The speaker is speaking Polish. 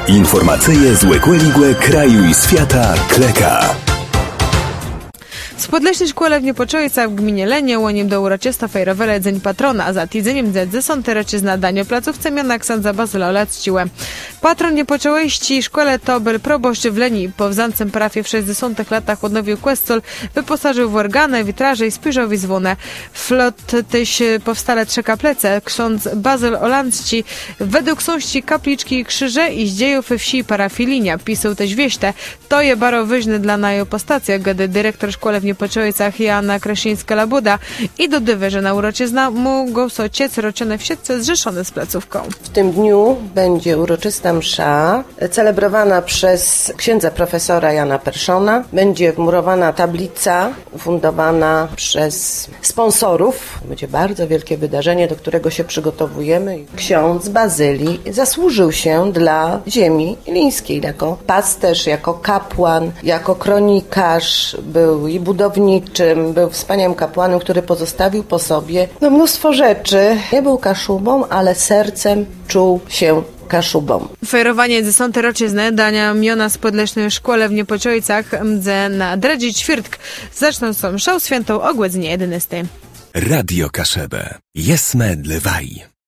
Informacyje z Łekłe kraju i świata Kleka. Z Podleśnej Szkole w Niepoczojicach w gminie Lenie łoniem do uroczysta fejrowele Dzień Patrona, a za tydzieniem dziesiąty roczizna danie placówce miana księdza Bazyla Olacciłe. Patron Niepoczojści szkole to był proboszcz w Leni. Po wzancem parafii w 60 latach odnowił kłescol, wyposażył w organy, witraże i spojrzowi zwonę. Flot tyś powstale 3 kaplece. Ksiądz Bazyl Olacci według sąści kapliczki i krzyże i zdziejów wsi parafii Linia. Pisał też wieśte. To je baro wyżne dla najo postacja, gdy dyrektor szkole w Niepoczojicach Joanna Krasińska-Labuda i dodaje, że na uroczyzna mogą ociec roczone wsiedce zrzeszone z placówką. W tym dniu będzie uroczysta msza celebrowana przez księdza profesora Jana Perszona. Będzie wmurowana tablica ufundowana przez sponsorów. Będzie bardzo wielkie wydarzenie, do którego się przygotowujemy. Ksiądz Bazylii zasłużył się dla ziemi lińskiej jako pasterz, jako kapłan, jako kronikarz. Był i budowniczym, był wspaniałym kapłanem, który pozostawił po sobie mnóstwo rzeczy. Nie był Kaszubą, ale sercem czuł się Kaszubą. Fejrowanie 10. roczizny dania miona z Podleśnej Szkole w Niepoczojicach mdze na Dredzi Ćwirtk. Zaczną są mszą świętą o godzinie 11. Radio Kaszebę. Jesme dlewaj.